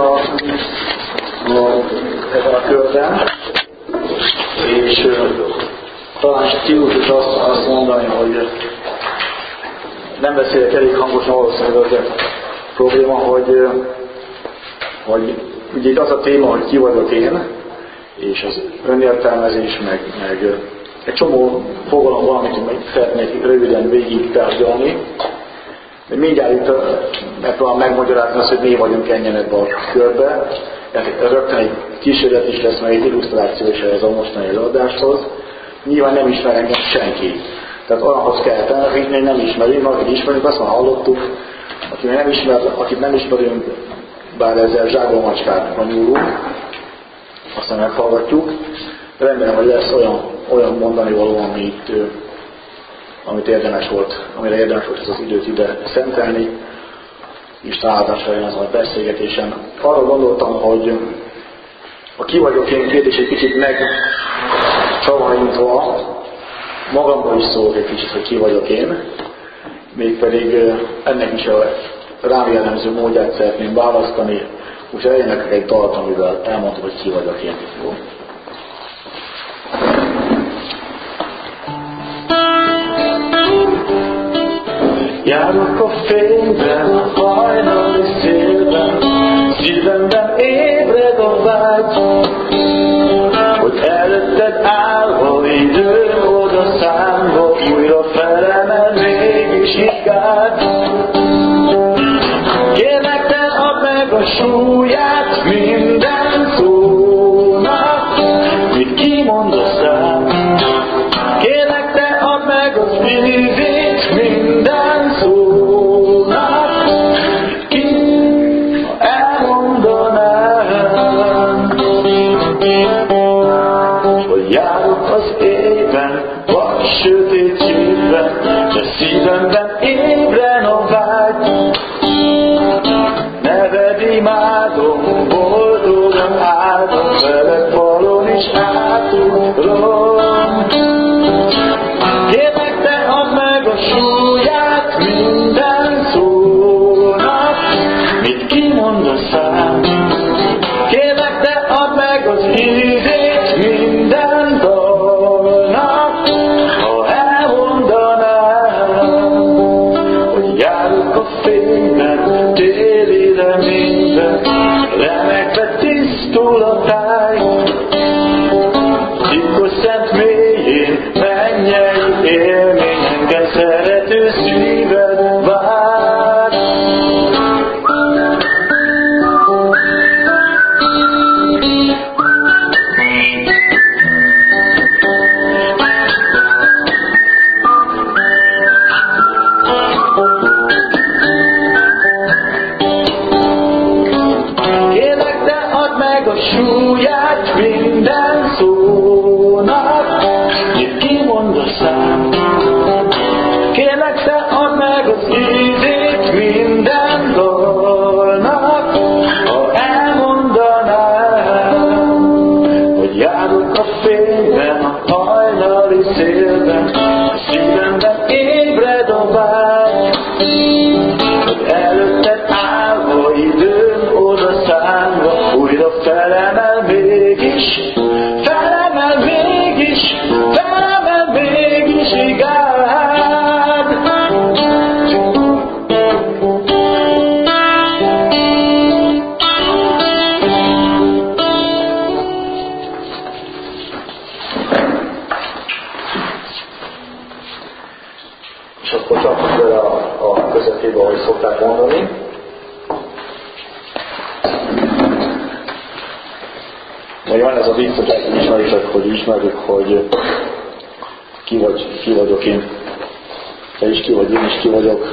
ebben a körben, és talán stílusos azt mondani, hogy nem beszélek elég hangosan, valószínűleg az a probléma, hogy ugye itt az a téma, hogy ki vagyok én, és az önértelmezés, meg egy csomó fogalom van, amit szeretnék röviden végig tárgyalni. De mindjárt itt megpróbálom megmagyarázni azt, hogy mi vagyunk ennyien ebbe a körbe. Rögtön egy kísérlet is lesz, meg egy illusztráció is ehhez a mostani előadáshoz. Nyilván nem ismer engem senki. Tehát olyanhoz kell tenni, hogy nem ismerünk, akit ismerünk, azt már hallottuk, akit nem ismerünk, bár ezzel zsákba-macskákra nyúlunk, aztán meghallgatjuk. Remélem, hogy lesz olyan mondani való, amire érdemes volt ez az időt ide szentelni, és találásra jön az a beszélgetésen. Arra gondoltam, hogy a ki vagyok én kérdés egy kicsit megcsavarintva, magamból is szólok egy kicsit, hogy ki vagyok én, mégpedig ennek is a rám jellemző módját szeretném választani, úgyhogy eljönnek egy dalt, amivel elmondom, hogy ki vagyok én. Jó? Járok a fényben, a hajnali szélben, szívemben ébred a vágy, hogy előtted állva időm oda számba, újra felemel mégis inkább. Kérlek, te add meg a súlyát minden szónak, mit kimondasz rám. Kérlek, te add meg az ízét minden szónak, ki elmondanám, hogy járok az éjben, vagy sötétségben, de szívemben ébren a vágy. Neved imádom, boldogan áldom, veled falon is átugrom. Kérlek, te add meg a súlyát minden szónak, mit kimondasz rám. Kérlek, te add meg az ízét minden dalnak, ha elmondanám, hogy járok a fényben, téli reményben, remekbe tisztul a táj. Titkos szent mélyén, mennyei élményen, szerető szíved vár. Kérlek, te add meg a súlyát minden szónak, mit kimondasz rám. Kérlek, te add meg az ízét minden dalnak, ha elmondanám, hogy járok a fényben, a hajnali szélben, a szívemben ébred a vágy, hogy előtted állva időm oda számva, újra felemel mégis, igád. És akkor csapjuk bele a közepébe, ahogy szokták mondani. Vagy van ez a vicc, hogy ismeritek, hogy ismerjük, hogy ki vagyok én. Te is ki vagy, én is ki vagyok.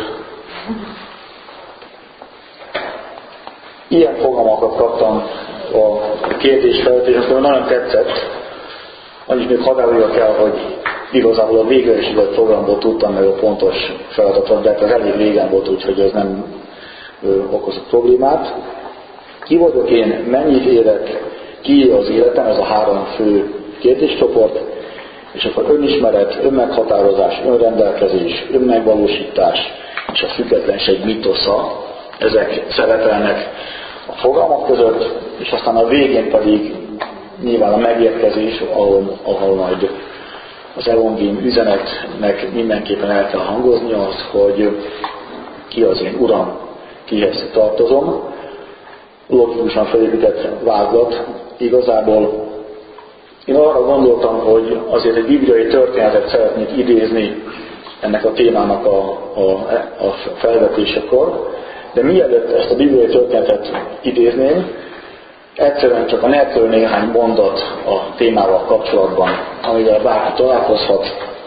Ilyen fogalmakat kaptam a kérdés feltétlenül, nagyon tetszett. Annyit még hadd kell, hogy igazából a véglegesített programból tudtam meg a pontos feladatot, de ez elég régen volt, úgyhogy ez nem okozott problémát. Ki vagyok én, mennyit élek, ki az életem, ez a 3 fő kérdéscsoport, és akkor önismeret, önmeghatározás, önrendelkezés, önmegvalósítás és a függetlenség mitosza, ezek szerepelnek a fogalmak között, és aztán a végén pedig nyilván a megérkezés, ahol majd az evangélium üzenetnek mindenképpen el kell hangozni az, hogy ki az én Uram, kihez tartozom. Logikusan felépített vázlat. Igazából én arra gondoltam, hogy azért egy bibliai történetet szeretnék idézni ennek a témának a felvetésekor, de mielőtt ezt a bibliai történetet idézném, egyszerűen csak a netről néhány mondat a témával kapcsolatban, amivel bárki találkozhat.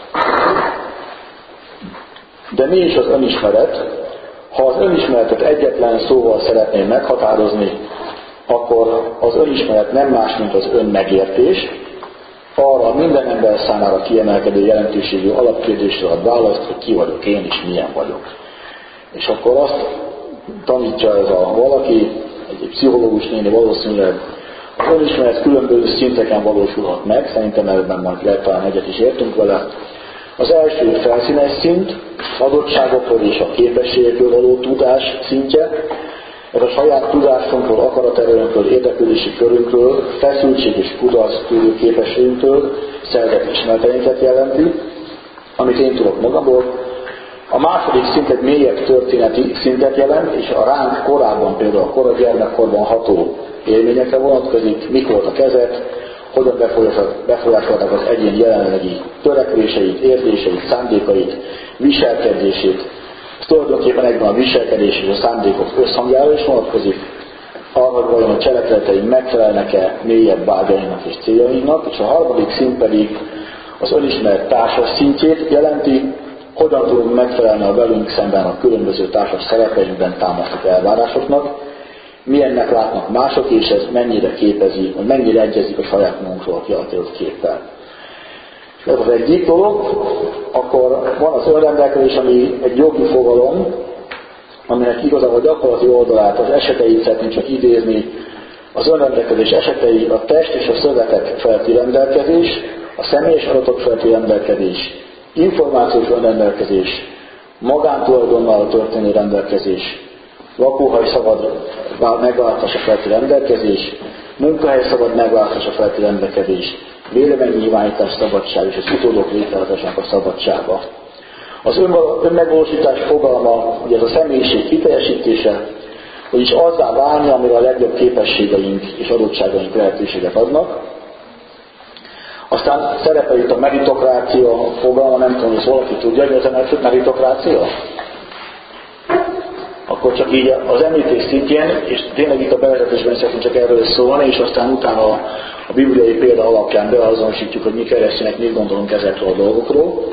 De mi is az önismeret? Ha az önismeretet egyetlen szóval szeretném meghatározni, akkor az önismeret nem más, mint az önmegértés. Arra minden ember számára kiemelkedő jelentőségű alapkérdésre ad választ, hogy ki vagyok én és milyen vagyok. És akkor azt tanítja ez a valaki, egy pszichológus néni valószínűleg, az önismeret különböző szinteken valósulhat meg, szerintem ebben majd lehet talán egyet is értünk vele. Az első felszínes szint, adottságokról és a képességekről való tudás szintje. Ez a saját tudásunkról, akaraterőnkről, érdeklődési körünkről, feszültség és kudarc tudó képességünktől szerzett ismereteinket jelenti, amit én tudok magamból. A második szint egy mélyebb történeti szintet jelent, és a ránk korábban, például a kora gyermekkorban ható élményekre vonatkozik, mik voltak ezek, hogyan befolyásolták az egyén jelenlegi törekvéseit, érzéseit, szándékait, viselkedését. Ez tulajdonképpen egyben a viselkedés és a szándékok összhangjára is vonatkozik, arra, hogy vajon a cselekedeteink megfelelnek-e mélyebb vágyainknak és céljainknak, és a harmadik szint pedig az önismeret társas szintjét jelenti, hogyan tudunk megfelelni a velünk szemben a különböző társas szerepeinkben támasztott elvárásoknak, milyennek látnak mások, és ez mennyire képezi, vagy mennyire egyezik a saját magunkról kialakított képpel. Ez az egyik dolog, akkor van az önrendelkezés, ami egy jogi fogalom, aminek igazából gyakorlati oldalát, az eseteit szeretném csak idézni. Az önrendelkezés esetei a test és a szövetek felti rendelkezés, a személyes adatok felti rendelkezés, információs önrendelkezés, magántulajdonnal történő rendelkezés, lakóhely szabad megválasztása felti rendelkezés, munkahely szabad megválasztása felti rendelkezés, véleménynyilvánítás szabadság és az utódok létrehozásának a szabadsága. Az önmegvalósítás fogalma, ugye ez a személyiség kiteljesítése, vagyis azzá válni, amire a legjobb képességeink és adottságaink lehetőséget adnak. Aztán szerepel itt a meritokrácia fogalma, nem tudom, hogy valaki tudja, hogy ez a meritokrácia? Akkor csak így az említés szintjén, és tényleg itt a bevezetésben szeretnénk csak erről szólni, és aztán utána a bibliai példa alapján beazonosítjuk, hogy mi keresztények mit gondolunk ezekről a dolgokról.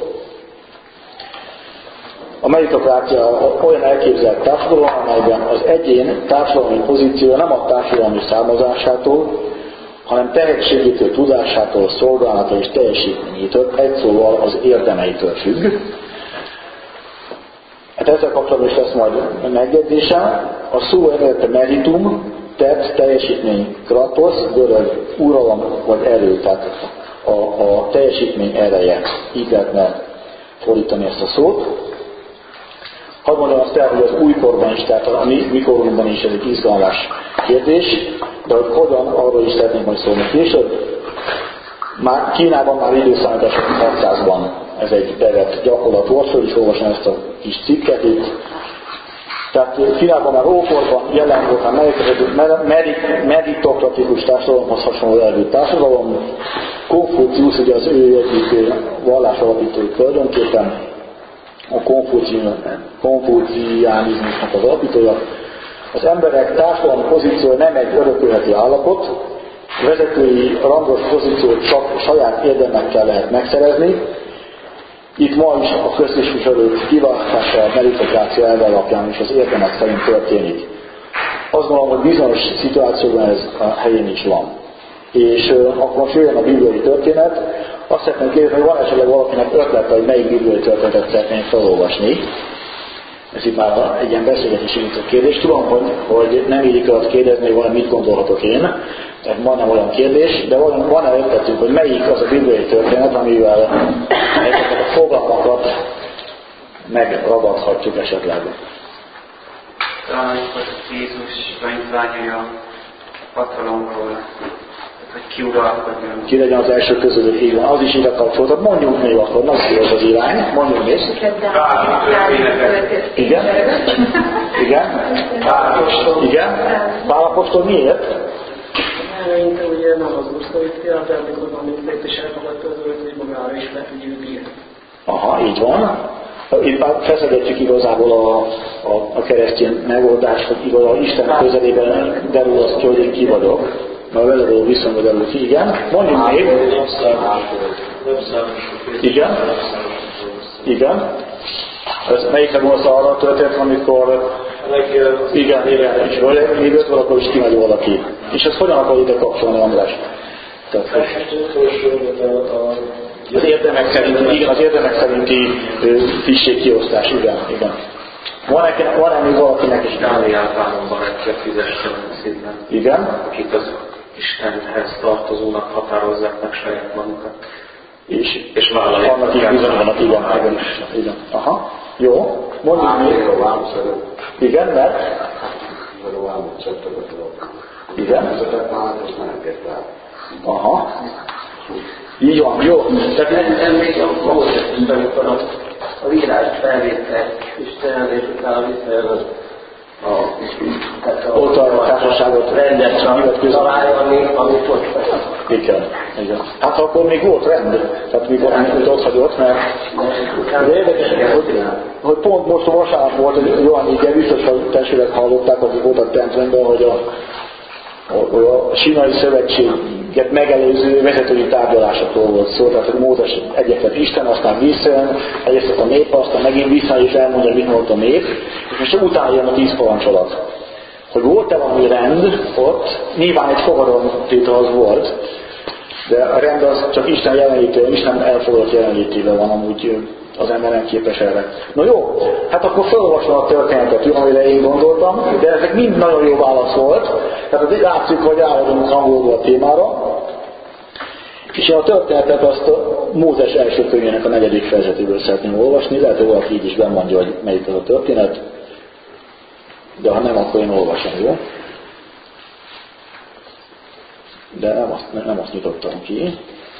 A meritokrácia olyan elképzelt társadalom, amelyben az egyén társadalmi pozíciója nem a társadalmi származásától, hanem tehetségétől, tudásától, szolgálata és teljesítményétől, egy szóval az érdemeitől függ. Hát ezzel kapcsolatban is lesz majd megjegyzésem. A szó eredete meritum, tett, teljesítmény, kratosz, görög uralom vagy erő, tehát a teljesítmény ereje. Így lehetne fordítani ezt a szót. Hadd mondjam azt el, hogy az újkorban is, tehát a mi korunkban is ez egy izgalmas kérdés, de hogy hogyan, arról is szeretnénk majd szólni később. Kínában már időszámítások 600-ban ez egy bevett gyakorlat volt, föl is olvasom ezt a kis cikket itt. Tehát Kínában már ókorban jelen volt a meritokratikus társadalomhoz hasonló elvű társadalom. Konfuciusz, ugye az ő egyik vallásalapítói tulajdonképpen, a konfuciánizmusnak az alapítója. Az emberek társadalmi pozíciója nem egy örökölheti állapot, vezetői rangos pozíciót csak saját érdemekkel lehet megszerezni. Itt ma is a köztisztviselők kiválasztása a meritokrácia elve alapján is az érdemek szerint történik. Azt gondolom, hogy bizonyos szituációban ez a helyén is van. És akkor most jöjjön a bibliai történet. Azt szeretném kérdezni, hogy van esetleg valakinek ötlete, hogy melyik bibliai történetet szeretnénk felolvasni. Ez itt már egy ilyen beszélgetési kérdés. Tudom, hogy nem illik alatt kérdezni, hogy valami mit gondolhatok én. Tehát majdnem olyan kérdés, de van-e ötletünk, hogy melyik az a bibliai történet, amivel ezeket a fogalmakat megragadhatjuk esetleg. talán amikor Jézus tanítványai a hatalomról, hogy ki uralkodjon. Ki legyen az első közülük, így van. Az is ide kapcsolódott. Mondjunk még akkor, nagyon jó az irány. Mondjunk még. Igen? Igen? Igen? Pál apostol miért? Eleinte ugye nem az úr szólítja, de amikor valamit és elfogadta az őt, hogy magára is le tudja bírni. Aha, így van. Itt már feszegetjük igazából a keresztény megoldást, hogy igazából Isten közelében derül azt ki, hogy én ki vagyok. Mert a vele való viszonyban derül ki, igen. Mondjuk még. Igen. Igen. Ez melyikre gondolsz arra a történet, amikor igen, és jött valakor is kimegy valaki. És ezt hogyan akar ide kapcsolni, András? Az érdemek szerinti, igen, az érdemek szerinti tisztségkiosztás, igen. Van-e még valakinek is? Dániel páromban egyszer fizessen szépen. Igen. Akik az Istenhez tartozónak határozzák meg saját magukat. És vállalják. Vannak így bizonyos, igen. Aha. Jó. Mondjuk még. Igen, mert? Igen. Aha. Így van, jó. Tehát nem még a Mózesben, amikor a világ felvétel Isten és utána visszajön ott a társaságot rendet találni, amit ott igen. Hát akkor még volt rend, tehát mikor ott hagyott, mert érdekes, hogy pont most a vasárnap volt, hogy Johann igen, biztos, hogy testvérek hallották, akik voltak templomban, hogy a Sínai Szövetséget megelőző vezetői tárgyalásokról volt szó, tehát hogy Mózes egyetlen Isten, aztán visszajön, egyeztet a nép, aztán megint vissza és elmondja, mit mondott a nép, és most utána jön a 10 parancsolat. Hogy volt-e valami rend ott, nyilván egy fogadalomtétel az volt, de a rend az csak Isten jelenlétével, Isten elfogadott jelenlétével van, amúgy az ember nem képes erre. Na jó, hát akkor felolvasom a történetet, amire én gondoltam, de ezek mind nagyon jó válasz volt, tehát látszik, hogy ráadunk hangolva a témára, és én a történetet azt a Mózes első könyvének a 4. fejezetéből szeretném olvasni, lehet, hogy valaki így is bemondja, hogy melyik az a történet, de ha nem, akkor én olvasom, jó? De nem azt nyitottam ki.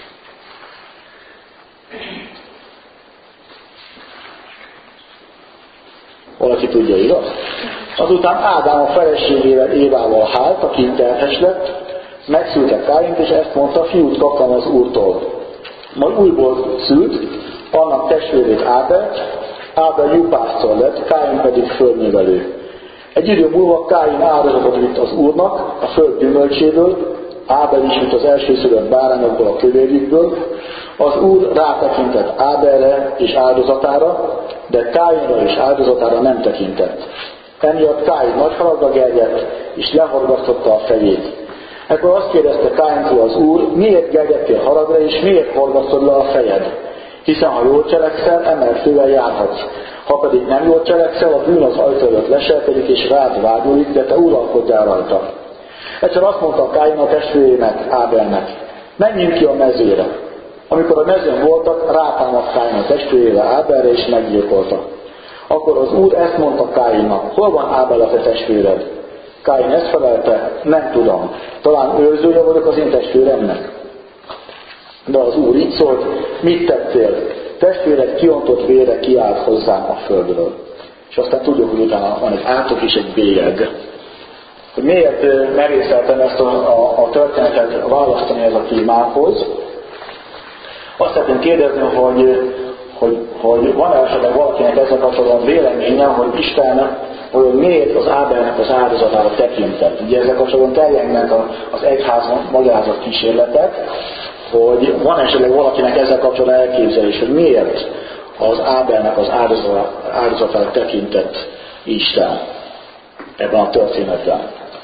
Valaki tudja, igaz? Azután Ádám a feleségével Évával hált, aki terhes lett, megszülte Káint, és ezt mondta, fiút kaptam az Úrtól. Majd újból szült, annak testvérét Ábelt, Ábel juhászcal lett, Káin pedig földművelő. Egy idő múlva Káin áldozatot vitt az Úrnak, a föld gyümölcséből, Ábel is vitt az elsőszülött bárányokból, a kövérjükből. Az Úr rátekintett Ábelre és áldozatára, de Káinra és áldozatára nem tekintett. Emiatt Káin nagy haragba gerjedt, és lehorgasztotta a fejét. Ekkor azt kérdezte Káintól az Úr, miért gerjedtél haragra, és miért horgasztod le a fejed? Hiszen ha jól cselekszel, emelfővel járhatsz. Ha pedig nem jól cselekszel, a bűn az ajtó előtt leselkedik, és rád vágyódik, de te uralkodjál rajta. Egyszer azt mondta Káin a testvérének, Ábelnek, menjünk ki a mezőre. Amikor a mezőn voltak, rátámadt Káin a testvérére Ábelre, és meggyilkolta. Akkor az Úr ezt mondta Káinnak, hol van Ábel a te testvéred? Káin ezt felelte, nem tudom, talán őrzője vagyok az én testvéremnek. De az Úr így szólt, mit tettél? Testvéred kiontott vére kiállt hozzám a földről. És aztán tudjuk, hogy utána van egy átok és egy bélyeg. Hogy miért merészeltem ezt a történetet választani ez a témához? Azt szeretném kérdezni, hogy van-e esetleg valakinek ezzel kapcsolatban véleménye, hogy Isten hogy miért az Ábelnek az áldozatára tekintett. Ugye ezzel kapcsolatban terjednek az egyház magyarázat kísérletek, hogy van esetleg valakinek ezzel kapcsolatban elképzelés, hogy miért az Ábelnek az áldozatára tekintett Isten ebben a történetben.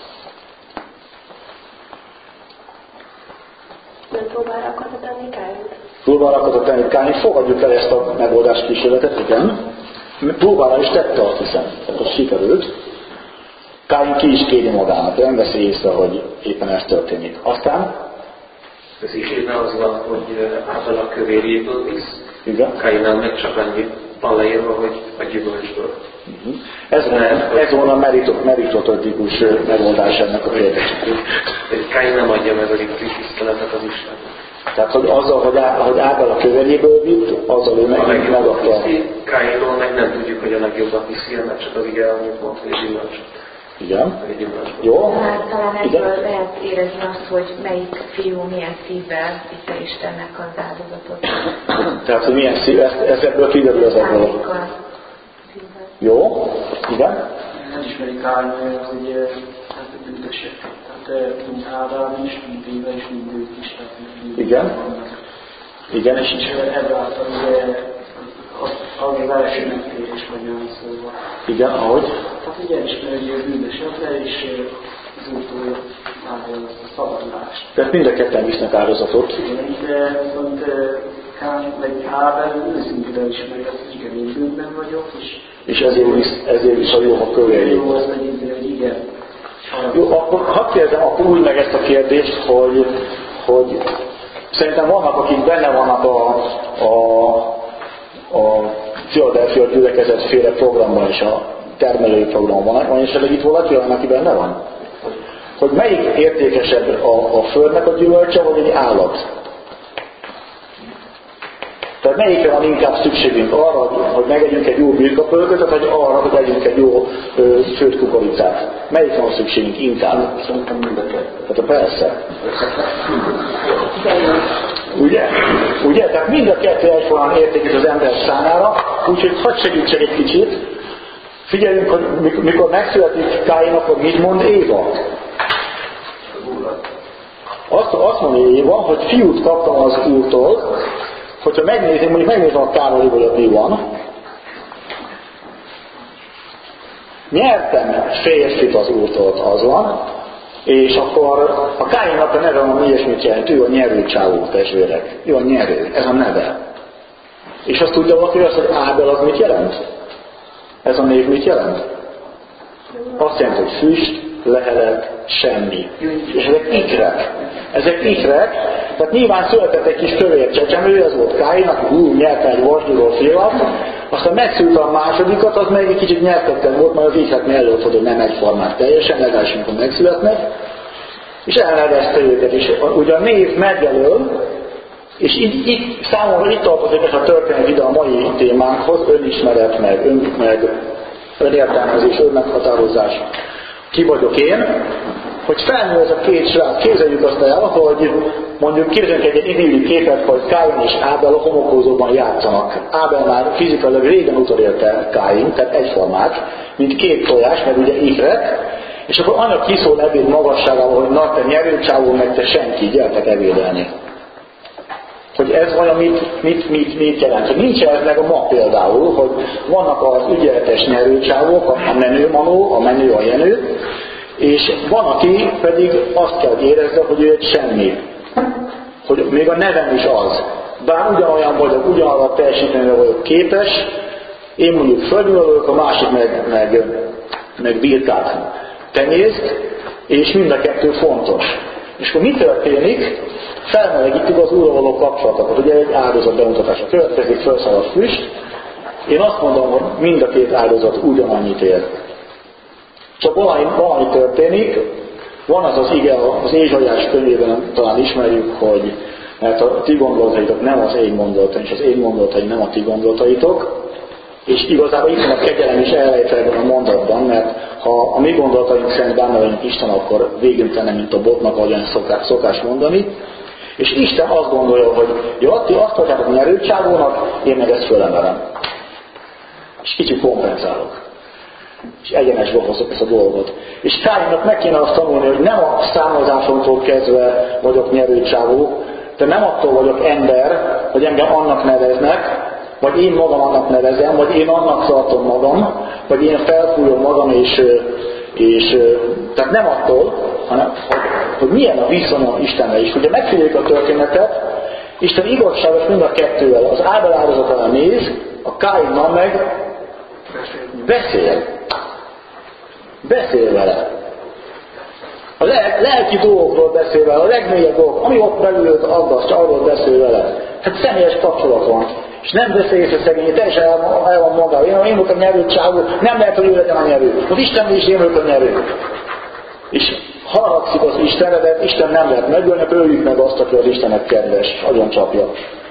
Nem próbálra akarta tenni Káint? Próbálra akarta tenni Káint, fogadjuk el ezt a megoldás kísérletet, igen. Próbára is tette, azt hiszem, tehát az sikerült. Káin ki is kéri magának, nem veszi észre, hogy éppen ez történik. Aztán? Az igében az van, hogy Ábel a kövérjéből visz, igen. Káinnál meg csak annyi, van leírva, hogy a gyümölcsből. Ez volna a meritokratikus megoldás ennek a kérdésnek. Káin nem adja meg a tiszteletet az Isten. Tehát, hogy azzal, hogy Ábel a kövenyéből vitt, azzal ő megadta. Káinról meg nem tudjuk, hogy a legjobbat viszi, mert csak az ige annyit mond, hogy a gyümölcsöt. Igen. Jó. Hát talán ebből lehet érezni azt, hogy melyik fiú milyen szívvel vitte Istennek az áldozatot. Tehát, hogy milyen szív, ez ebből kiderül az ebből. Jó. Igen. Nem ismerik Káin, hogy hát bűnösek. Tehát mint Ádám is, mint Éva is, mint ők is. Igen. Igen, és így. Ezáltal ugye az első megtérés magyarán szóval. Igen, ahogy? Hát ugye elismeri, hogy ő bűnös ember, és az úrtól állja a szabadulást. Tehát mind a ketten visznek áldozatot. Igen, de viszont Káin meg Ábel őszintén ismeri azt, hogy igen, én bűnben vagyok, és ezért is a jó, ha kövéljük. Jó, az megint, hogy igen. Jó, akkor hadd kérdezem akkor úgy meg ezt a kérdést, hogy szerintem vannak, akik benne vannak a Philadelphia gyülekezet féle programban és a termelői programban. Van esetleg itt valaki olyan, aki benne van? Hogy melyik értékesebb a földnek a gyümölcse, vagy egy állat? Tehát melyikre van inkább szükségünk? Arra, hogy megegyünk egy jó birkapölköt, vagy arra, hogy együnk egy jó főtt kukoricát? Melyikre van szükségünk inkább? Szerintem mindeket. Tehát persze. Ugye? Tehát mind a kettő egyformán értékes az ember számára, úgyhogy hadd segítsek egy kicsit. Figyeljünk, hogy mikor megszületik Káin, akkor mit mond Éva? Azt mondja Éva, hogy fiút kaptam az Úrtól, hogyha megnézem a távoliból, hogy mi van. Nyertem férfit az Úrtól, az van, és akkor a Káinnak a neve van ilyesmit jelent, ő a nyerő csávó testvérek. Ő a nyerő, ez a neve. És azt tudja valaki, hogy Ábel az mit jelent? Ez a név mit jelent? Azt jelenti, hogy füst, lehelet, semmi. És ezek ikrek, tehát nyilván született egy kis kövér csecsemő, ez volt Káin, aki nyerte egy vasgyúról félat, aztán megszülte a másodikat, az meg egy kicsit nyertetlen volt, mert az ikreknél előfordul, hogy nem egyformák teljesen, legalábbis amikor megszületnek, és elnevezte őket, és ugye a név megjelöl, és így számomra itt tartozik a történet ide a mai témánkhoz, önismeret, meg önértelmezés, önmeghatározás. Ki vagyok én? Hogy felnő ez a két srác, képzeljük azt el, hogy mondjuk képzeljünk egy idilli képet, hogy Káin és Ábel a homokózóban játszanak. Ábel már fizikailag régen utolélte Káin, tehát egyformák, mint két tojás, meg ugye ikrek, és akkor annak kiszól ebéd magasságával, hogy na te nyerőcsávó, meg te senki, gyertek ebédelni. Hogy ez vajon mit jelent? Hogy nincs ez meg a ma például, hogy vannak az ügyeletes nyerőcsávók, a menő manó, a menő a jenő, és van, aki pedig azt kell érezze, hogy ő egy semmi. Hogy még a nevem is az. Bár ugyanolyan vagyok, ugyanarra teljesítményre vagyok képes, én mondjuk földművelők, a másik meg birkát tenyészt, és mind a kettő fontos. És akkor mi történik? Felmelegítjük az Úrral való kapcsolatokat. Ugye egy áldozat bemutatása következik, felszáll a füst. Én azt mondom, hogy mind a két áldozat ugyanannyit ér. Csak valami történik, van az ige, az Ézsaiás könyvében talán ismerjük, hogy mert a ti gondolataitok nem az én gondolataim, és az én gondolataim nem a ti gondolataitok, és igazából itt van a kegyelem is elrejtve ebben a mondatban, mert ha a mi gondolataink szerint benne vagyunk Isten, akkor végünk lenne, mint a botnak, ahogyan szokás mondani, és Isten azt gondolja, hogy jó, ti azt mondjátok nyerőcsávónak, én meg ezt fölemelem. És kicsit kompenzálok. És egyenesbe hozok ezt a dolgot. És Káinnak meg kéne azt tanulni, hogy nem a számozásomtól kezdve vagyok nyerőcsávó, de nem attól vagyok ember, hogy engem annak neveznek, vagy én magam annak nevezem, vagy én annak tartom magam, vagy én felfújom magam, és tehát nem attól, hanem hogy milyen a viszonyom Istenre is. Ugye megfigyeljük a történetet, Isten igazságos mind a kettővel. Az Ábel áldozatánál néz, a Káinnal meg beszél vele. A lelki dolgokról beszél vele, a legmélyebb dolgok, ami ott belül aggasztja, arról beszél vele. Tehát személyes kapcsolat van. És nem veszi észre szegény, teljesen el van magával. Én voltam nyerő csávó, nem lehet, hogy ő legyen a nyerő. Az Isten is én vagyok a nyerő. És haragszik az Istenre, de Isten nem lehet megölni, öljük meg azt, aki az Istennek kedves, agyon csapja.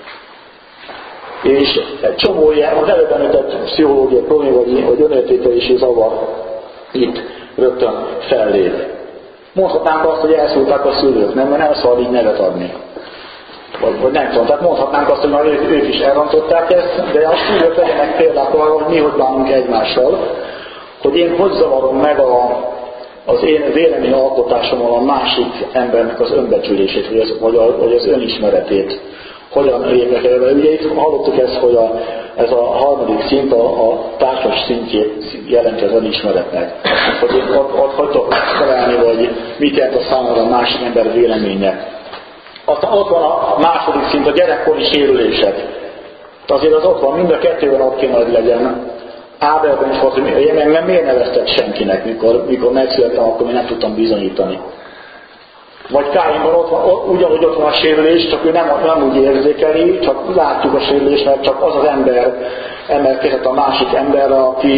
És egy csomó ilyen, az előbb említett pszichológiai probléma, vagy önértékelési zavar itt rögtön fellép. Mondhatnánk azt, hogy elszúrták a szülők, nem, mert nem szabad így nevet adni. Vagy nem tudom, tehát mondhatnánk azt, hogy már ők is elrontották ezt, de a szülők legyenek példák arra, hogy mi hogy bánunk egymással, hogy én hogy zavarom meg az én véleményalkotásommal a másik embernek az önbecsülését, vagy az önismeretét. Hogyan lépnek el? Ugye itt hallottuk ezt, hogy ez a harmadik szint a társas szintjét jelenti az önismeretnek. Hogy én ott hagytok találni, vagy mit jelent a számomra a másik ember véleménye. Aztán ott van a második szint, a gyerekkori sérülések. Azért az ott van, mind a kettőben ott kéne, hogy legyen. Ábelben is volt, hogy engem miért neveztek senkinek, mikor megszülettem, akkor még nem tudtam bizonyítani. Vagy Káinban ott van, ugyanúgy ott van a sérülés, csak ő nem úgy érzékeli, csak látjuk a sérülést, mert csak az az ember emelkedett a másik emberre,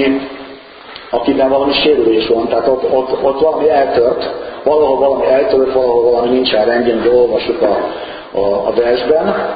akiben valami sérülés van. Tehát ott valami eltört, valahol valami eltört, valahol valami nincsen rendjén, de olvassuk a versben,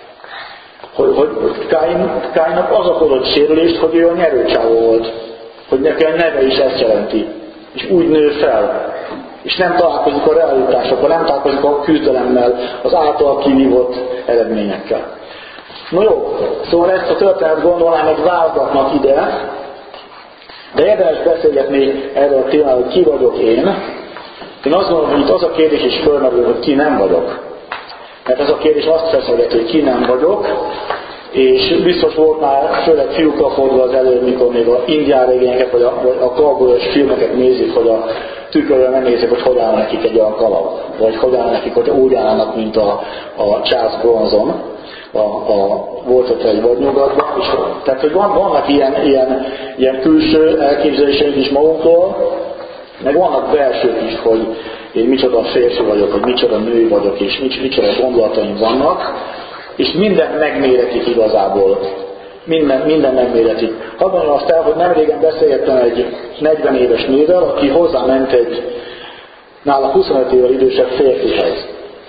hogy Káinnak az okozott sérülést, hogy ő a nyerőcsávó volt, hogy neki a neve is ezt jelenti, és úgy nő fel. És nem találkozik a realitásokkal, nem találkozik a küzdelemmel, az által kivívott eredményekkel. No jó, szóval ezt a történet gondolnám egy választatnak ide, de érdemes beszélgetni erről a témáról, hogy ki vagyok én. Én azt gondolom, hogy itt az a kérdés is fölmerül, hogy ki nem vagyok. Mert ez a kérdés azt feszegeti, hogy ki nem vagyok, és biztos volt már, főleg fiúkra fordul az előbb, mikor még a indián regényeket, vagy a cowboyos filmeket nézik, hogy a tükörről nem nézik, hogy hogy áll nekik egy olyan kalap, vagy hogy áll nekik, hogy úgy állnak, mint a Charles Bronson, volt ott egy vadnyugatban, és tehát, hogy vannak ilyen külső elképzeléseink is magunkról, meg vannak belsők is, hogy én micsoda férfi vagyok, hogy micsoda nő vagyok, és micsoda gondolataim vannak, és mindent megméretik igazából. Minden megméretik. Hadd mondjam azt el, hogy nem régen beszélgettem egy 40 éves nővel, aki hozzáment egy nála 25 évvel idősebb férfihez.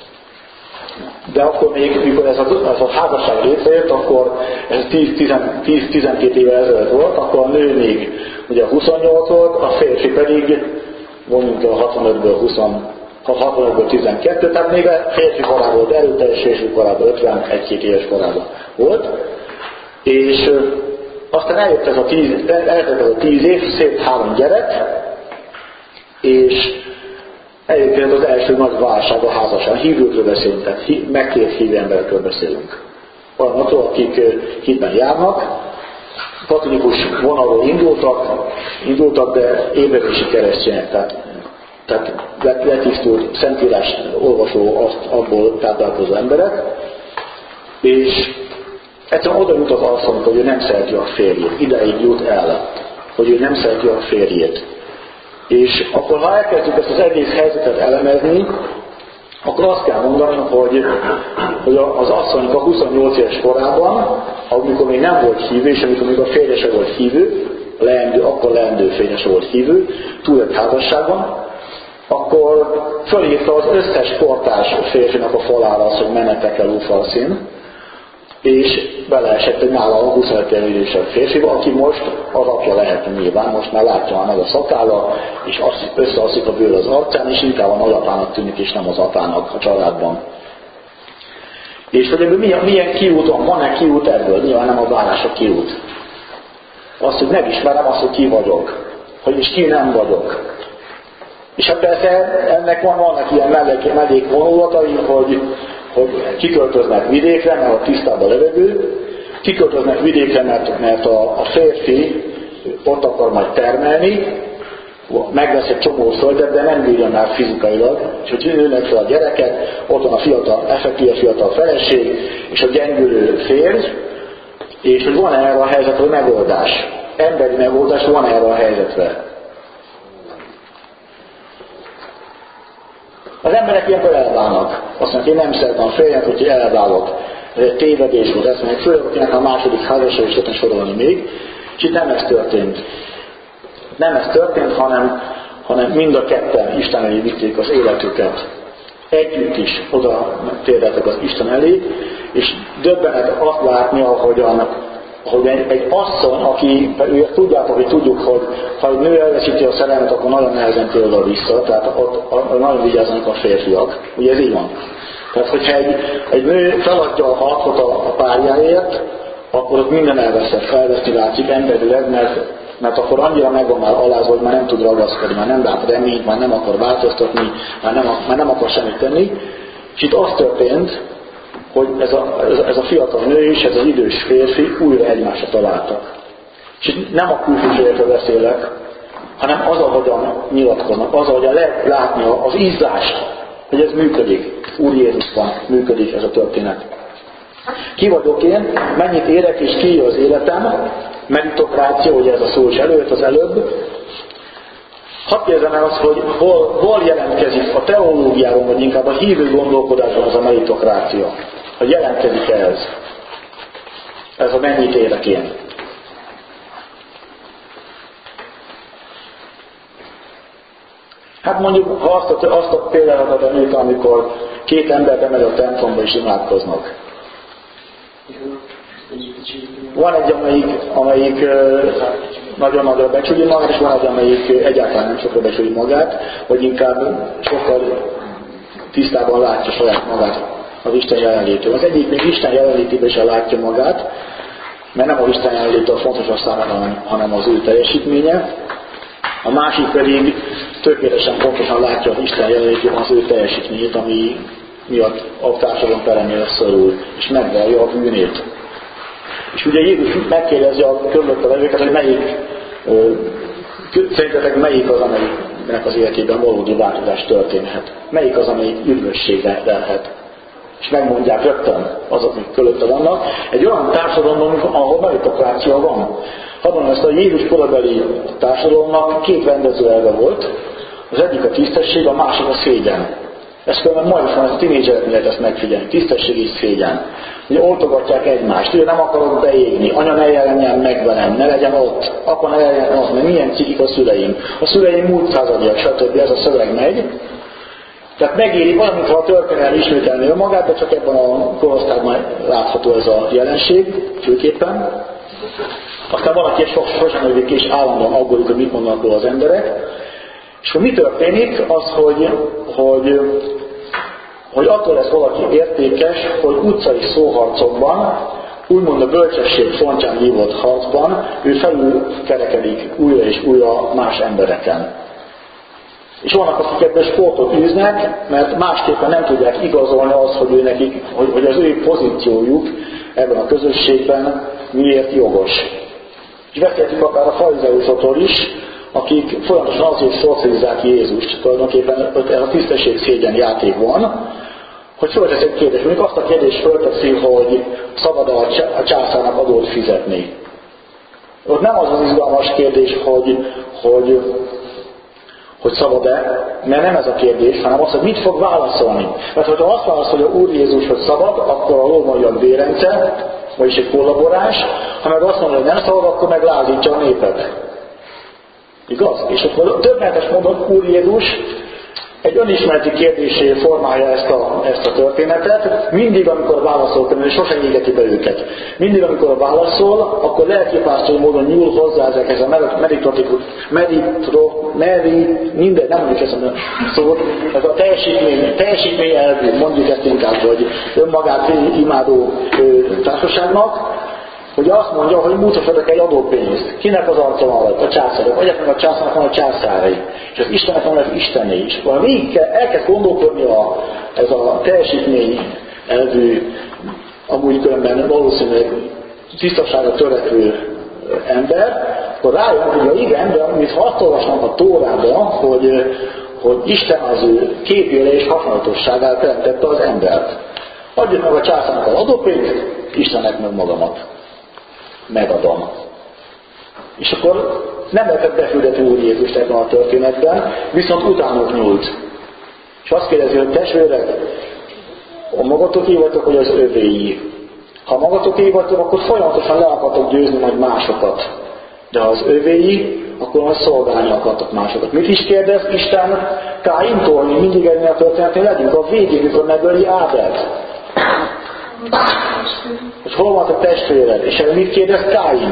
De akkor még, mikor ez a házasság létrejött, akkor ez 10-12 éve ezelőtt volt, akkor a nő még ugye 28 volt, a férfi pedig mondjuk a 65-ből 12, tehát még a férfi korában volt, erőteljes férfi korában, 51-2 éves korában volt. És aztán eljött ez a 10 év, szép 3 gyerek, és eljött az első nagy válság a házasság. Hívőkről beszélünk, tehát megkért hívő emberekről beszélünk. Olyanokról, akik hitben járnak, katolikus vonalról indultak, de ébredési keresztények, tehát letisztult, szentírás olvasó, abból táplálkozó emberek, és egyszerűen oda jut az asszony, hogy ő nem szereti a férjét. Ideig jut el, hogy ő nem szereti a férjét. És akkor, ha elkezdjük ezt az egész helyzetet elemezni, akkor azt kell mondani, hogy az asszonynak a 28 éves korában, amikor még nem volt hívő, és amikor még a férje se volt hívő, akkor leendő férje se volt hívő, túl egy házasságban, akkor fölírta az összes kortárs férfinak a falára az, hogy menetek el úfalszín, és beleesett egy nála a 25 év idősebb férfiba, aki most az apja lehet nyilván, most már látja már meg a szakálla, és összealszik a bőr az arcán, és inkább a nagyapának tűnik, és nem az apának a családban. És hogy ebből milyen kiút van-e kiút ebből? Nyilván nem a várás a kiút. Azt, hogy megismerem azt, hogy ki vagyok, hogy is ki nem vagyok. És hát persze ennek vannak ilyen mellékvonulatai, hogy kiköltöznek vidékre, mert a tisztább a levegő, kiköltöznek vidékre, mert a férfi ott akar majd termelni, megvesz egy csomó földet, de nem bírja már fizikailag, és hogy nőnek fel a gyerekek, ott van a effektíve fiatal feleség, és a gyengülő férj, és hogy van erre a helyzetre megoldás. Emberi megoldás van erre a helyzetre. Az emberek ilyenkor elválnak. Azt mondják, én nem szeretem a férjet, úgyhogy elválok. Ez egy tévedés volt, ezt mondják, főleg akinek a második házasra is lehetne sorolni még, és itt nem ez történt. Nem ez történt, hanem mind a ketten Isten elé vitték az életüket. Együtt is oda térdeltek az Isten elé, és döbbenet azt látni, ahogy egy asszony, aki, tudjátok, hogy tudjuk, hogy ha egy nő elveszíti a szerelmet, akkor nagyon nehezen tér oda vissza, tehát ott nagyon vigyáznak a férfiak. Ugye ez így van. Tehát, hogyha egy nő feladja a harcot a párjáért, akkor ott minden elveszni látszik emberileg, mert akkor annyira meg van már alázva, hogy már nem tud ragaszkodni, már nem lát reményt, már nem akar változtatni, már nem akar semmit tenni. És itt az történt, hogy ez a fiatal nő és ez az idős férfi újra egymásra találtak. És itt nem a külsőségekről beszélek, hanem az, ahogyan nyilatkoznak, az, ahogyan lehet látni az ízást, hogy ez működik. Úr Jézusban működik ez a történet. Ki vagyok én, mennyit érek és ki az életem, meritokrácia, ugye ez a szó is előtt az előbb. Hadd kérdezem el azt, hogy hol jelentkezik a teológiában, vagy inkább a hívő gondolkodásban az a meritokrácia. Hogy jelentkezik ez a mennyit érek én. Hát mondjuk, ha azt a például adom, amikor két ember bemegy a templomba és imádkoznak. Van egy, amelyik nagyon nagyra becsüli magát, és van egy, amelyik egyáltalán nem sokra becsüli magát, vagy inkább sokkal tisztában látja saját magát az Isten jelenlétől. Az egyik még Isten jelenlétében sem látja magát, mert nem az Isten jelenléte a fontos a számára, hanem az ő teljesítménye. A másik pedig tökéletesen pontosan látja az Isten jelenlétében az ő teljesítményét, ami miatt a társadalom peremére szorul, és megvallja a bűnét. És ugye Jézus megkérdezi a körülötte levőket, hogy szerintetek melyik az, amelyiknek az életében valódi változás történhet. Melyik az, amelyik üdvösségre lelhet. És megmondják rögtön azok, akik körülötte vannak. Egy olyan társadalomban, ahol meritokrácia van. Hadd mondom, ezt a Jézus korabeli társadalomnak két rendezőelve volt. Az egyik a tisztesség, a másik a szégyen. Ez például ma is van, ez a tinédzsereknél lehet ezt megfigyelni. Tisztesség és szégyen. Ugye oltogatják egymást, ő nem akarok beégni, anya ne jelenjen meg velem, ne legyen ott, apa ne legyen ott, mert milyen cikik a szüleim. A szüleim múlt századiak, stb. Ez a szöveg megy. Tehát megéri valamint, ha a történelem ismételni önmagát, de csak ebben a korosztályban látható ez a jelenség, főképpen. Aztán valaki sosem ölik és állandóan aggódik, hogy mit mondanak róla az emberek. És akkor mi történik? Az, hogy attól lesz valaki értékes, hogy utcai szóharcokban, úgymond a bölcsesség fontján hívott harcban, ő felül kerekedik újra és újra más embereken. És vannak, akik ebből sportot űznek, mert másképpen nem tudják igazolni azt, hogy ő nekik, hogy az ő pozíciójuk ebben a közösségben miért jogos. És beszéltük akár a farizeusokról is, akik folyamatosan azért szocializálják Jézust, tulajdonképpen ez a tisztesség szégyen játék van, hogy föltesz egy kérdést. Mondjuk azt a kérdést fölteszi, hogy szabad a császárnak adót fizetni. Ott nem az az izgalmas kérdés, hogy szabad-e, mert nem ez a kérdés, hanem az, hogy mit fog válaszolni. Mert hogyha azt válaszolja Úr Jézus, hogy szabad, akkor a lómagyak bérence, vagyis egy kollaborás, ha meg azt mondja, hogy nem szabad, akkor meg lázítja a népet. Igaz? És akkor többletes módon Úr Jézus egy önismereti kérdésé formálja ezt a történetet, mindig, amikor válaszol, mert sosem égeti be őket. Mindig, amikor válaszol, akkor lelkipásztori módon nyúl hozzá ezekhez a minden, nem mondjuk ezt a szót, ez a teljesítmény elvű, mondjuk ezt inkább, hogy önmagát imádó társaságnak, hogy azt mondja, hogy mutassatok egy adópénzt. Kinek az arca alatt? A császárok. Adják meg a császárnak, van a császárai. És az Istennek van az Istené is. Végig elkezd gondolkodni ez a teljesítmény elvű, amúgy különben valószínűleg tisztaságra törekvő ember, akkor rájön, hogy igen, de mintha azt olvasnak a Tórában, hogy Isten az ő képére és hasonlatosságát teremtette az embert. Adjuk meg a császárnak az adópénzt, Istennek meg magamat. Megadom. És akkor nem lehetett befültetni Úr Jézust ebben a történetben, viszont utánuk nyúlt. És azt kérdezi, hogy testvérek, a magatoké vagytok, hogy az övéi. Ha magatoké vagytok, akkor folyamatosan le akartok győzni majd másokat. De ha az övéi, akkor majd szolgálni akartok másokat. Mit is kérdez Isten Káintól? Mi mindig ennél a történetén legyünk. A végén, mikor megöli Ábelt. Hogy hol van a testvéred? És erre mit kérdez Káin?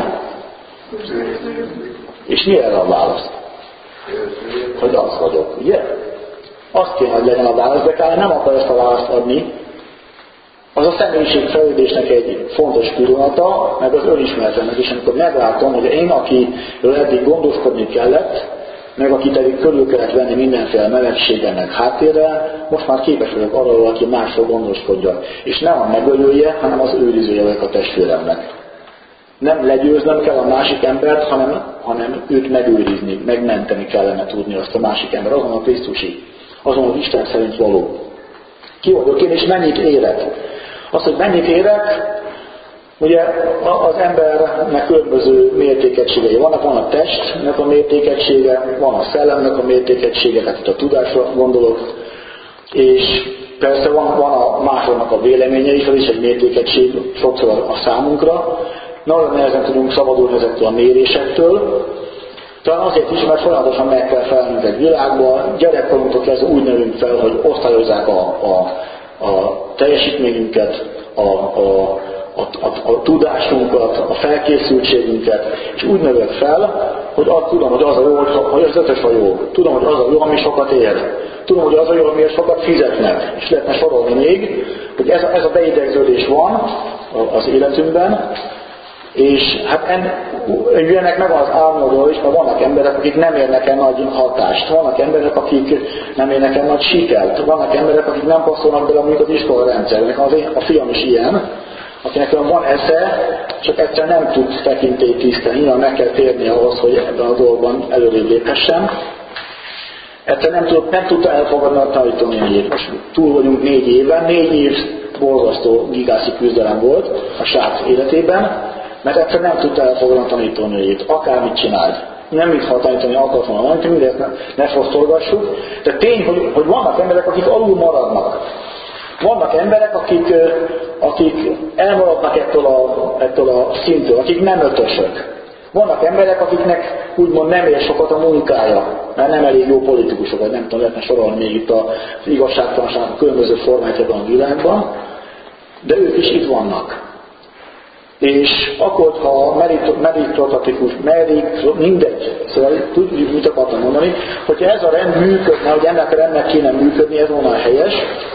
És mi erre a válasz? Hogy az vagyok, ugye? Azt kéne, hogy legyen a válasz, de Káin nem akar ezt a választ adni. Az a személyiségfejlődésnek egy fontos pillanata, meg az önismeretemnek is, amikor meglátom, hogy én, akiről eddig gondoskodni kellett, meg akit eddig körül kellett venni mindenféle melegségemnek háttérrel, most már képes vagyok arról, aki másról gondoskodja. És nem a megölője, hanem az őrizője vagyok a testvéremnek. Nem legyőznöm kell a másik embert, hanem őt megőrizni, megmenteni kellene tudni azt a másik ember, azon a Krisztusi, azon az Isten szerint való. Ki vagyok én, és mennyit érek? Az, hogy mennyit érek, ugye az embernek különböző mértékegységei vannak, van a testnek a mértékegysége, van a szellemnek a mértékegysége, tehát itt a tudásra gondolok, és persze van a másoknak a véleménye is, az is egy mértékegység sokszor a számunkra. Nagyon nehezen tudunk szabadulni ezektől a mérésektől, talán azért is, mert folyamatosan meg kell felnünk egy világba, gyerekkorunktól kezdve úgy növünk fel, hogy osztályozzák a teljesítményünket, a tudásunkat, a felkészültségünket, és úgy növök fel, hogy tudom, hogy az a jó, hogy az ötös a jó. Tudom, hogy az a jó, ami sokat ér. Tudom, hogy az a jó, amiért sokat fizetnek. És lehetne sorolni még, hogy ez a beidegződés van az életünkben, és hát ennek meg van az álmodról is, mert vannak emberek, akik nem érnek el nagy hatást, vannak emberek, akik nem érnek el nagy sikert, vannak emberek, akik nem passzolnak bele mondjuk az iskola rendszernek. A fiam is ilyen, akinek van esze, csak egyszer nem tud tekintélyt tisztelni, nyilván meg kell térni ahhoz, hogy ebben a dolgban előrébb léphessen. Egyszer nem tudta elfogadni a tanítónéniét. Most túl vagyunk 4 éven, 4 év borzasztó gigászi küzdelem volt a srác életében, mert egyszer nem tudta elfogadni a tanítónőjét, akármit csinált. Nem mintha a tanítani akart volna mondani, mindezt ne fosztolgassuk, de tény, hogy vannak emberek, akik alul maradnak. Vannak emberek, akik elmaradnak ettől a szintől, akik nem ötösök. Vannak emberek, akiknek úgymond nem ér sokat a munkája, mert nem elég jó politikusok, vagy nem tudom, lehetne sorolni még itt az igazságtalanságnak a különböző formáit ebben a világban, de ők is itt vannak. És akkor, ha meritokratikus, mindegy, szóval tudjuk, mit akartam mondani, hogyha ez a rend működne, hogy ennek a rendnek kéne működni, ez volna helyes,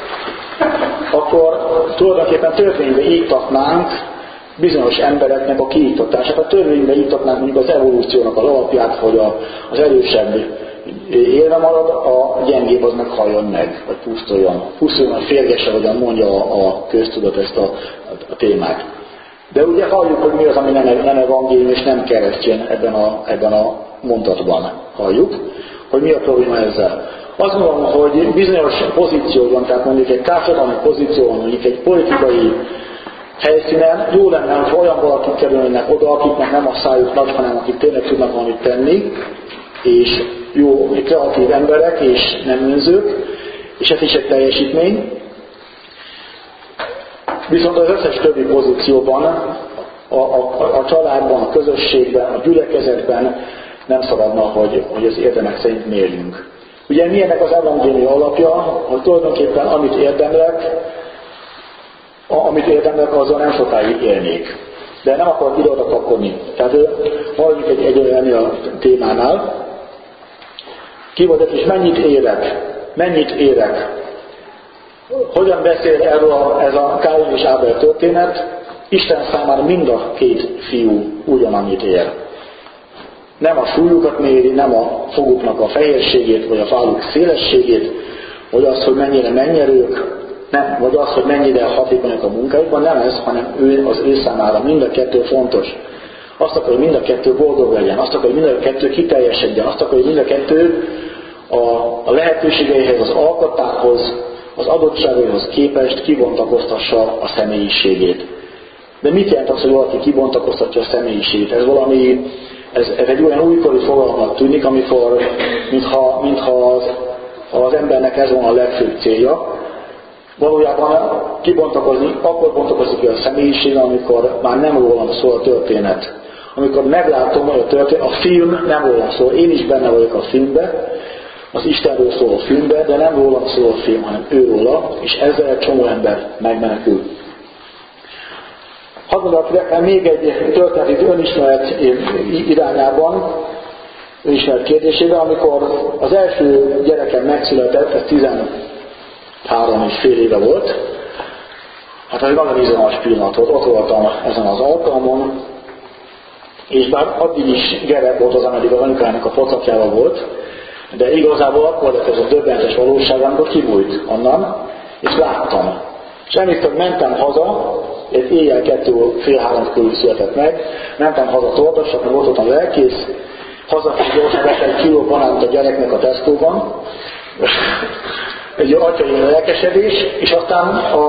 akkor tulajdonképpen törvénybe írtatnánk bizonyos embereknek a kiiktatását. A törvénybe írtatnánk mondjuk az evolúciónak az alapját, hogy az erősebb élve marad, a gyengébb az meg halljon meg, vagy pusztuljon, férgesse, hogyan mondja a köztudat ezt a témát. De ugye halljuk, hogy mi az, ami nem evangélium és nem keresztény ebben a mondatban. Halljuk, hogy mi a probléma ezzel. Azt mondom, hogy bizonyos pozícióban, tehát mondjuk egy társadalmi pozícióban, mondjuk egy politikai helyszínen jó lenne, hogy olyan valakik kerülnek oda, akiknek nem a szájuk nagy, hanem akik tényleg tudnak valamit tenni, és jó, kreatív emberek, és nem önzők, és ez is egy teljesítmény. Viszont az összes többi pozícióban, a családban, a közösségben, a gyülekezetben nem szabadna, hogy az érdemek szerint mérjünk. Ugye milyennek az evangélium alapja, hogy tulajdonképpen amit érdemlek, azzal nem sokáig élnék. De nem akarok ide-oda kapkodni. Tehát maradjunk egy olyan a témánál. Ki vagyok és mennyit érek? Hogyan beszél erről ez a Káin és Ábel történet? Isten számára mind a 2 fiú ugyanannyit ér. Nem a súlyukat méri, nem a foguknak a fehérségét, vagy a fáluk szélességét, vagy az, hogy mennyire mennyerők, nem, vagy az, hogy mennyire hatékonyak a munkájukban, nem ez, hanem az ő számára mind a 2 fontos. Azt akar, hogy mind a 2 boldog legyen, azt akar, hogy mind a 2 kiteljesedjen, azt akar, hogy mind a 2 a lehetőségeihez, az alkotáshoz, az adottságaihoz képest kibontakoztassa a személyiségét. De mit jelent az, hogy valaki kibontakoztatja a személyiségét? Ez egy olyan újkori fogalmat tűnik, mintha az embernek ez volna a legfőbb célja, valójában akkor bontakozik ki a személyiség, amikor már nem rólam szól a történet. Amikor meglátom, hogy a történet, a film nem rólam szól, én is benne vagyok a filmben, az Istenről szól a filmben, de nem rólam szól a film, hanem őróla, és ezzel egy csomó ember megmenekül. Hadd mondjak még egy történetet önismeret irányában, önismeret kérdésében, amikor az első gyerekem megszületett, ez 13 és fél éve volt, hát ez egy nagyon izgalmas pillanat volt, ott voltam ezen az alkalmon, és bár addig is gyerek volt az, ameddig az anyukának a pocakjával volt, de igazából akkor lett ez a döbbentes valóság, amikor kibújt onnan, és láttam. És emlékszem, mentem haza, egy éjjel 2-3 körül született meg, mentem haza toltassak, meg ott voltam lelkész, hazafelé gyorsan vett egy kiló banánt a gyereknek a Tesco-ban, egy atyai lelkesedés, és aztán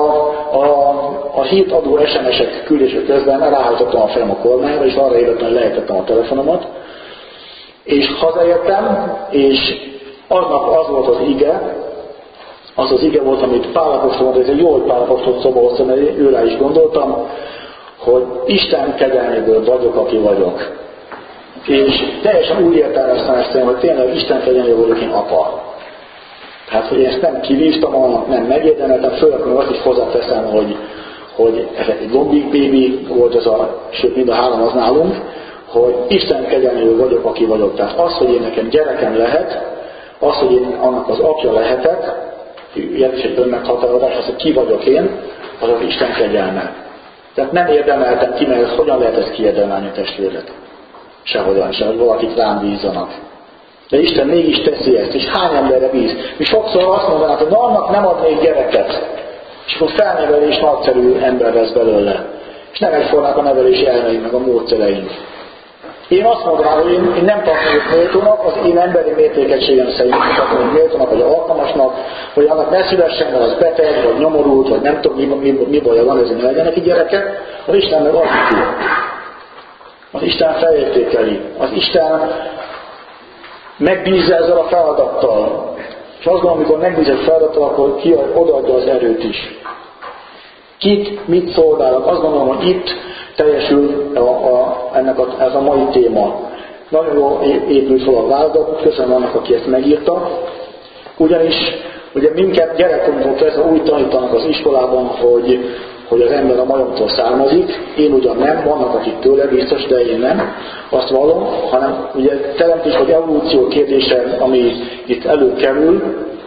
a hírt adó SMS-ek küldése közben ráhajtottam a fejem a kormányra, és arra ébredtem, hogy lejtettem a telefonomat, és hazaértem, és aznap az volt az ige, az ige volt, amit Pál apostol mondta, ez egy jó, hogy Pál apostol szóba hoztam, mert őrá is gondoltam, hogy Isten kegyelméből vagyok, aki vagyok. És teljesen úgy értelmeztem ezt, hogy tényleg Isten kegyelméből vagyok én apa. Tehát, hogy én ezt nem kivívtam, annak nem megérdemeltem, főleg azt is hozzáteszem, hogy ez egy lombik bébi volt ez sőt mind a 3 az nálunk, hogy Isten kegyelméből vagyok, aki vagyok. Tehát az, hogy én nekem gyerekem lehet, az, hogy én annak az apja lehetek, ilyen is egy önmeghatározás, az, hogy ki vagyok én, az az Isten kegyelme. Tehát nem érdemeltem ki, mert hogyan lehet ezt kiérdemelni a testvérlet? Sehogyan, hogy valakit rám bízzanak. De Isten mégis teszi ezt, és hány emberre bíz? Mi sokszor azt mondanák, hogy annak nem adnék gyereket, és akkor felnevelés és nagyszerű ember lesz belőle. És nem egyformák a nevelési elmeink, meg a módszereink. Én azt mondanám, hogy én nem tartom méltónak, az én emberi mértékegységem szerint tartom méltónak, vagy alkalmasnak, hogy annak ne szülessen, mert az beteg, vagy nyomorult, vagy nem tudom, mi baja van, ezért ne legyen neki gyereke, az Isten meg adni ki. Az Isten felértékeli. Az Isten megbízza ezzel a feladattal. És azt gondolom, amikor megbíz egy feladattal, akkor odaadja az erőt is. Kit, mit szolgálok? Azt gondolom, hogy itt teljesül ez a mai téma. Nagyon jól épült fel a vázlat, köszönöm annak, aki ezt megírta. Ugyanis ugye minket gyerekkorunktól kezdve úgy tanítanak az iskolában, hogy az ember a majomtól származik. Én ugyan nem, vannak akik tőle biztos, de én nem, azt vallom, hanem ugye teremtés vagy evolúció kérdése, ami itt előkerül.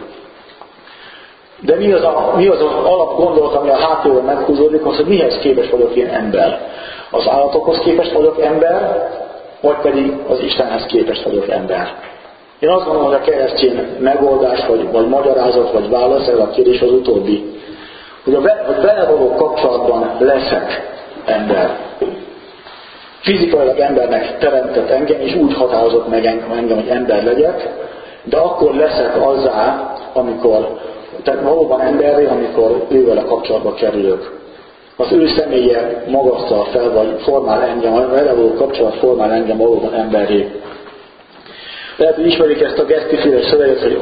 De mi az alapgondolat, ami a háttérben meghúzódik, az, hogy mihez képes vagyok én ember? Az állatokhoz képes vagyok ember, vagy pedig az Istenhez képes vagyok ember? Én azt gondolom, hogy a keresztény megoldás, vagy magyarázat, vagy válasz, ez a kérdés az utóbbi. Hogy vele való kapcsolatban leszek ember. Fizikailag embernek teremtett engem, és úgy határozott meg engem, hogy ember legyek, de akkor leszek azzá, tehát valóban emberré, amikor ővel a kapcsolatba kerülök. Az ő személye magasztal fel, vagy formál engem, vele való kapcsolat formál engem valóban emberré. Lehet, hogy ismerik ezt a Gesztiféle szöveget, hogy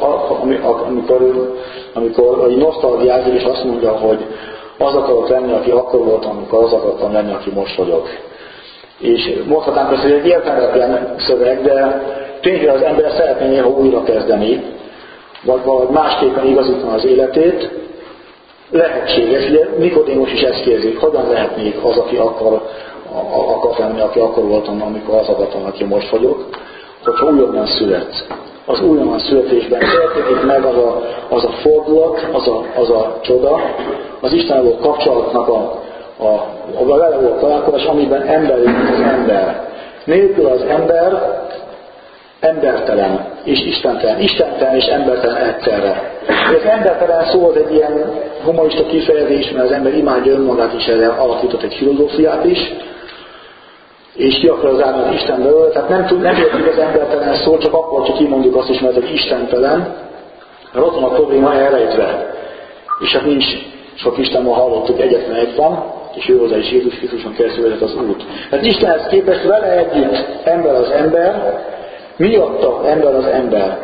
amikor nosztalgiázik, és azt mondja, hogy az akarok lenni, aki akkor voltam, amikor az akartam lenni, aki most vagyok. És mondhatnánk ezt, hogy egy értelmetlen szöveg, de tényleg az ember szeretné néha újra kezdeni, vagy valahogy másképpen igazítani az életét. Lehetséges, ugye Nikodémus is ezt kérdezi, hogyan lehetnék az, aki akar lenni, aki akkor voltam, amikor az akartam, aki most vagyok, hogyha újonnan születsz. Az újonnan születésben történik meg az a fordulat, az a csoda, az Istennel kapcsolatnak a vele való találkozás, amiben emberi az ember. Nélkül az ember embertelen és istentelen. Istentelen és embertelen egyszerre. Az embertelen szó az egy ilyen humanista kifejezés, mert az ember imádja önmagát is, erre alakított egy filozófiát is, és ki akar zárni az Isten belőle, tehát nem értjük az embertelen szó, csak akkor csak kimondjuk azt is, mert hogy istentelen, mert ott van a probléma elrejtve. És hát nincs sok Isten, ma hallottuk, egyetlen egy van, és ő hozzá is Jézus Krisztuson keresztül vezet az út. Tehát Istenhez képest vele együtt ember az ember, miatta ember az ember.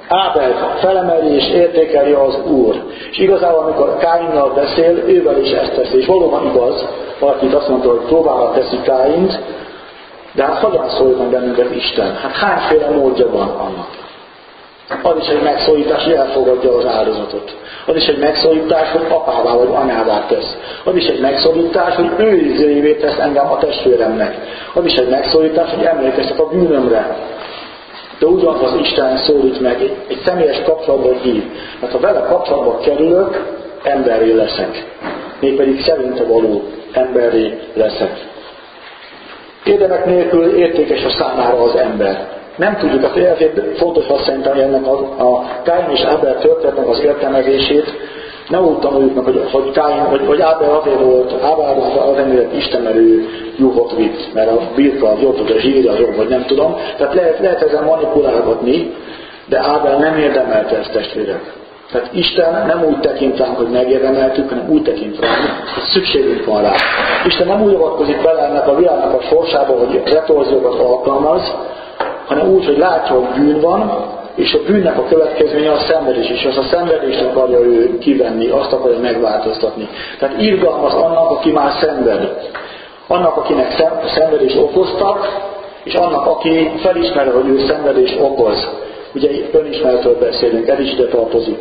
Ábelt felemeli és értékeli az Úr. És igazából, amikor Káinnal beszél, ővel is ezt teszi. És valóban igaz, valaki azt mondta, hogy próbára teszi Káint, de hát hogyan szólj meg bennünket Isten? Hát hányféle módja van annak? Az is egy megszólítás, hogy elfogadja az áldozatot. Az is egy megszólítás, hogy apává vagy anyává tesz. Az is egy megszólítás, hogy őrizőjévé tesz engem a testvéremnek. Az is egy megszólítás, hogy emlékeztet a bűnömre. De ugyanaz Isten szólít meg, egy személyes kapcsolatban hív. Mert ha vele kapcsolatba kerülök, emberré leszek. Mégpedig szerinte való emberré leszek. Érdemek nélkül értékes a számára az ember. Nem tudjuk, ezért fontos azt szerintem ennek a Káin és Ábel történetnek az értelmezését. Ne úgy tanuljuk meg, hogy Ábel azért volt, Ábel azért mert Isten, mert ő juhot vitt, mert a birka az jobb, a zsír az jobb, vagy nem tudom. Tehát lehet ezzel manipulálgatni, de Ábel nem érdemelte ezt, testvérek. Tehát Isten nem úgy tekint ránk, hogy megérdemeltük, hanem úgy tekint ránk, hogy szükségünk van rá. Isten nem úgy avatkozik bele ennek a világnak a sorsába, hogy retorziókat alkalmaz, hanem úgy, hogy látja, hogy bűn van, és a bűnnek a következménye a szenvedés, és azt a szenvedést akarja ő kivenni, azt akarja megváltoztatni. Tehát irgalmaz annak, aki már szenved. Annak, akinek szenvedést okoztak, és annak, aki felismeri, hogy ő szenvedést okoz. Ugye önismeretről beszélünk, ez is ide tartozik.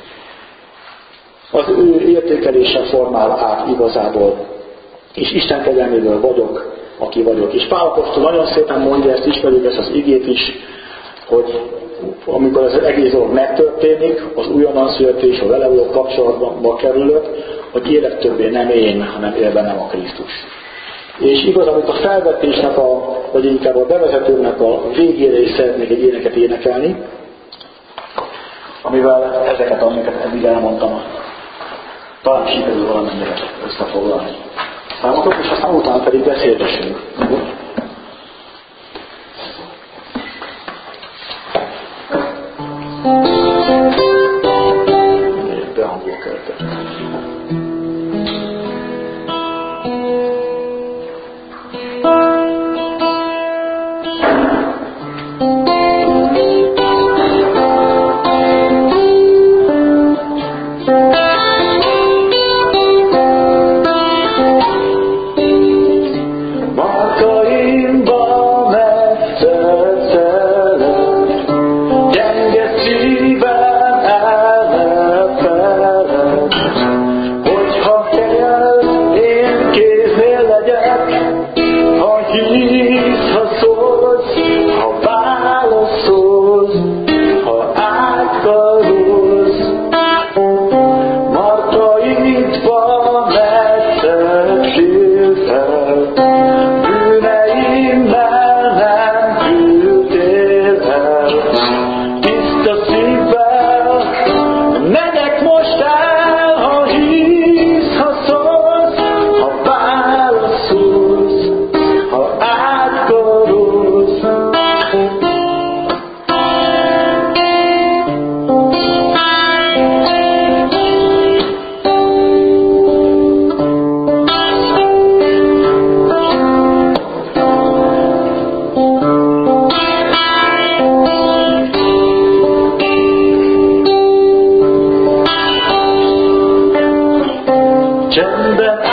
Az ő értékelése formál át igazából. És Isten kegyelméből vagyok, aki vagyok. És Pál apostol nagyon szépen mondja, ezt ismerjük, ezt az igét is, hogy amikor az egész dolog megtörténik, az újonnan születés, a vele való kapcsolatba kerülök, hogy élek többé nem én, hanem él bennem a Krisztus. És igazából a felvetésnek, vagy inkább a bevezetőnek a végére is szeretnék egy éneket énekelni, amivel ezeket, amiket eddig elmondtam, talán sikerül valamennyire összefoglalni. Számokok, és aztán utána pedig beszélgessünk. Behangol költet. Csendben